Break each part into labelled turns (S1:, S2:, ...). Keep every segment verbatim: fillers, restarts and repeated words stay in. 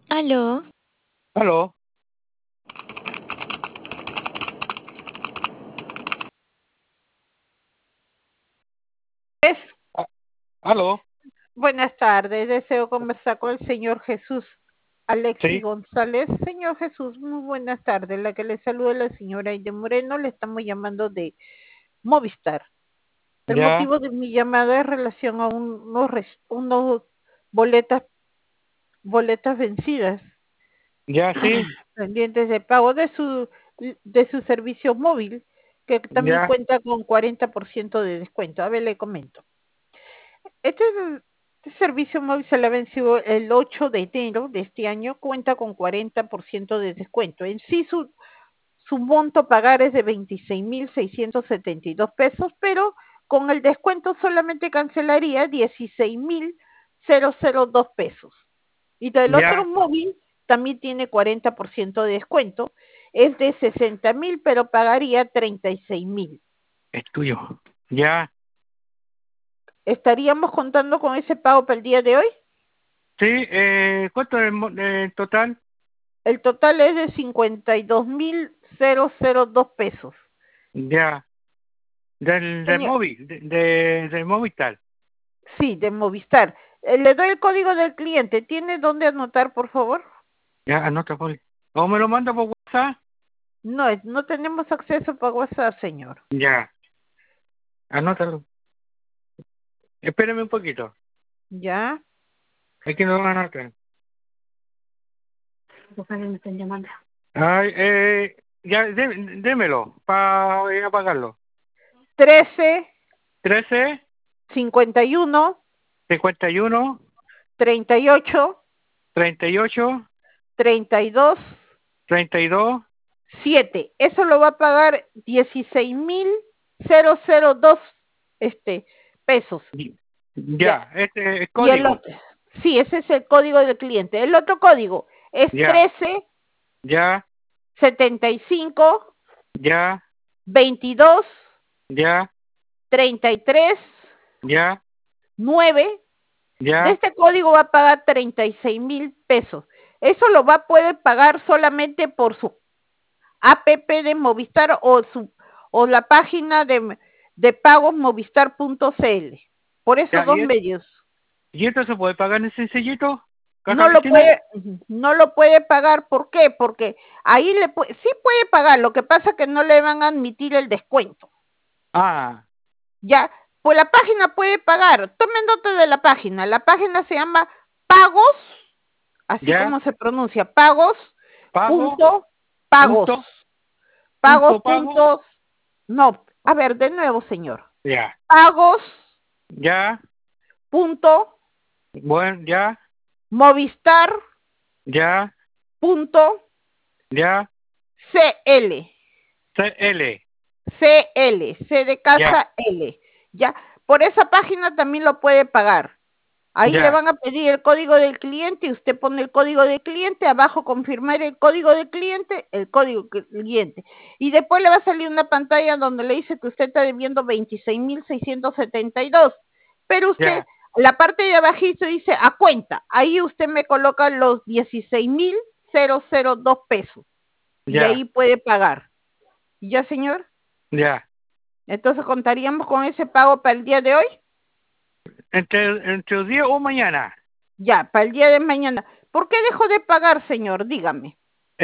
S1: Aló,
S2: Aló,
S3: Pues,
S2: a- aló,
S3: buenas tardes, deseo conversar con el señor Jesús Alexi
S2: sí,
S3: González. Señor Jesús, muy buenas tardes. La que le saluda es la señora Aide Moreno, le estamos llamando de Movistar. El
S2: ya,
S3: motivo de mi llamada es relación a un- unos, res- unos boletas, boletas vencidas,
S2: ya, sí,
S3: pendientes de pago de su, de su servicio móvil, que también
S2: ya,
S3: cuenta con cuarenta por ciento de descuento. A ver, le comento. Este, este servicio móvil se le ha vencido el ocho de enero de este año, cuenta con cuarenta por ciento de descuento. En sí, su, su monto a pagar es de veintiséis mil seiscientos setenta y dos pesos, pero con el descuento solamente cancelaría dieciséis mil dos pesos. Y del otro
S2: ya,
S3: móvil también tiene cuarenta por ciento de descuento, es de sesenta mil, pero pagaría treinta y seis mil.
S2: es tuyo, ya,
S3: ¿Estaríamos contando con ese pago para el día de hoy?
S2: sí, eh, ¿cuánto es el mo- eh, total?
S3: El total es de cincuenta y dos mil dos pesos.
S2: Ya, del, del
S3: Señor,
S2: móvil, de, de- del Movistar,
S3: sí, de Movistar. Eh, Le doy el código del cliente. ¿Tiene dónde anotar, por favor?
S2: ya, anota, Poli. ¿O me lo manda por WhatsApp?
S3: No, es- no tenemos acceso para WhatsApp, señor.
S2: Ya, anótalo, espérame un poquito,
S3: ¿Ya?
S2: es que no lo anotan. Me están llamando. Ay, eh, ya, dé- démelo, para apagarlo.
S3: Trece,
S2: Trece,
S3: cincuenta y uno,
S2: cincuenta y uno,
S3: treinta y ocho,
S2: treinta y ocho,
S3: treinta y dos,
S2: treinta y dos.
S3: siete. Eso lo va a pagar dieciséis mil dos este, pesos. Ya.
S2: Ya, este es
S3: Y el
S2: código.
S3: otro, sí, ese es el código del cliente. El otro código es
S2: Ya,
S3: trece
S2: ya,
S3: setenta y cinco
S2: ya,
S3: veintidós
S2: ya,
S3: treinta y tres
S2: ya,
S3: nueve. De
S2: ya,
S3: este código va a pagar treinta y seis mil pesos. Eso lo va a poder pagar solamente por su app de Movistar o su o la página de, de pagos movistar punto cl. Por esos
S2: ya.
S3: dos
S2: ¿Y, es-
S3: medios.
S2: y esto se puede pagar en sencillito? ¿Caja
S3: No lo
S2: vecina?
S3: puede, no lo puede pagar, ¿por qué? Porque ahí le puede, sí puede pagar, lo que pasa es que no le van a admitir el descuento.
S2: Ah,
S3: Ya, pues la página puede pagar. Tomen nota de la página. La página se llama Pagos, así
S2: ya,
S3: como se pronuncia, Pagos,
S2: pago,
S3: punto, Pagos,
S2: punto,
S3: Pagos,
S2: punto pago,
S3: puntos, no, a ver, de nuevo, señor.
S2: ya,
S3: Pagos,
S2: ya,
S3: punto,
S2: bueno, ya,
S3: Movistar,
S2: ya,
S3: punto,
S2: ya,
S3: cl.
S2: C L,
S3: C L, C de
S2: ya,
S3: casa L. Ya, por esa página también lo puede pagar. Ahí le
S2: ya,
S3: van a pedir el código del cliente y usted pone el código del cliente, abajo confirmar el código del cliente, el código del cliente. Y después le va a salir una pantalla donde le dice que usted está debiendo veintiséis mil seiscientos setenta y dos. Pero usted,
S2: ya,
S3: la parte de abajito dice a cuenta. Ahí usted me coloca los dieciséis mil dos pesos. Y
S2: ya,
S3: ahí puede pagar. ¿Ya, señor?
S2: ya.
S3: Entonces contaríamos con ese pago para el día de hoy.
S2: Entre, entre el día o mañana.
S3: Ya, para el día de mañana. ¿Por qué dejó de pagar, señor? Dígame.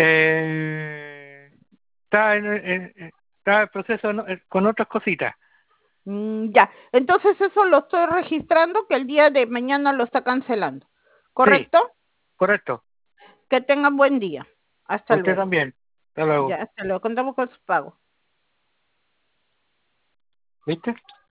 S2: Eh, está en, en- en- está el proceso, ¿no? Eh, con otras cositas.
S3: Mm, ya, entonces eso lo estoy registrando que el día de mañana lo está cancelando.
S2: Sí,
S3: ¿Correcto?
S2: correcto.
S3: Que tengan buen día. Hasta
S2: Usted
S3: luego.
S2: también. Hasta luego.
S3: Ya, hasta luego. Contamos con su pago.
S2: ¿Viste?